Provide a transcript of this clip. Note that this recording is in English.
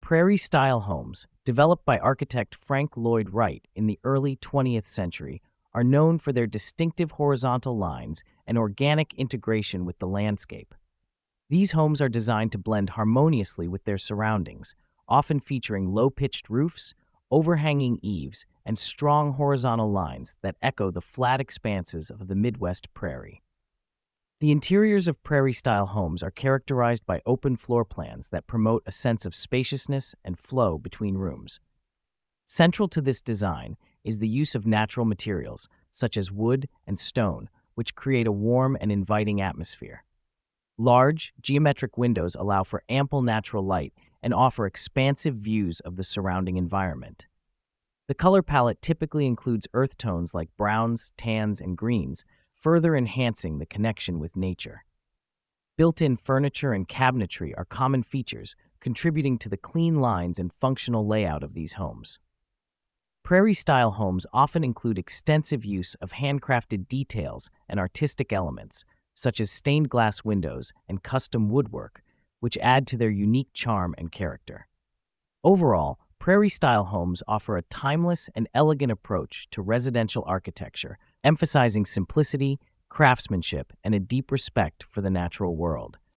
Prairie-style homes, developed by architect Frank Lloyd Wright in the early 20th century, are known for their distinctive horizontal lines and organic integration with the landscape. These homes are designed to blend harmoniously with their surroundings, often featuring low-pitched roofs, overhanging eaves, and strong horizontal lines that echo the flat expanses of the Midwest prairie. The interiors of prairie-style homes are characterized by open floor plans that promote a sense of spaciousness and flow between rooms. Central to this design is the use of natural materials, such as wood and stone, which create a warm and inviting atmosphere. Large, geometric windows allow for ample natural light and offer expansive views of the surrounding environment. The color palette typically includes earth tones like browns, tans, and greens, further enhancing the connection with nature. Built-in furniture and cabinetry are common features, contributing to the clean lines and functional layout of these homes. Prairie-style homes often include extensive use of handcrafted details and artistic elements, such as stained glass windows and custom woodwork, which add to their unique charm and character. Overall, prairie-style homes offer a timeless and elegant approach to residential architecture, emphasizing simplicity, craftsmanship, and a deep respect for the natural world.